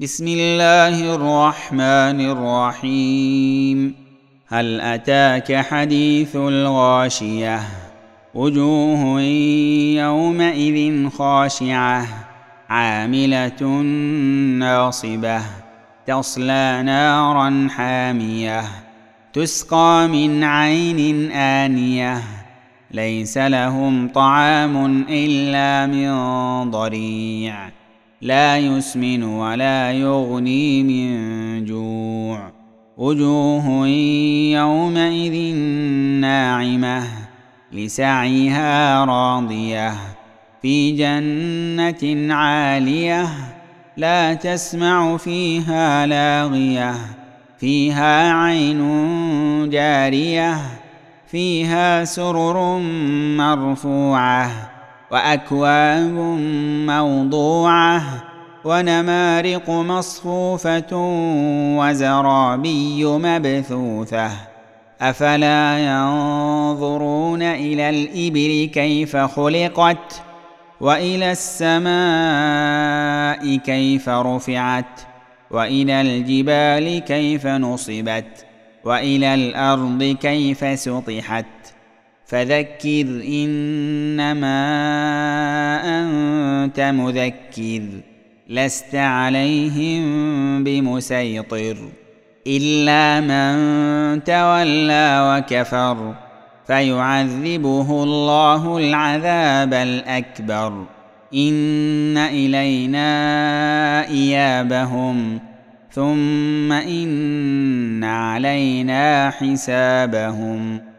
بسم الله الرحمن الرحيم. هل أتاك حديث الغاشية؟ وجوه يومئذ خاشعة عاملة ناصبة تصلى نارا حامية تسقى من عين آنية ليس لهم طعام إلا من ضريع لا يسمن ولا يغني من جوع. وجوه يومئذ ناعمة لسعيها راضية في جنة عالية لا تسمع فيها لاغية فيها عين جارية فيها سرر مرفوعة وأكواب موضوعة ونمارق مصفوفة وزرابي مبثوثة. أفلا ينظرون إلى الإبل كيف خلقت وإلى السماء كيف رفعت وإلى الجبال كيف نصبت وإلى الأرض كيف سطحت. فذكر إنما أنت مذكر لست عليهم بمسيطر إلا من تولى وكفر فيعذبه الله العذاب الأكبر. إن إلينا إيابهم ثم إن علينا حسابهم.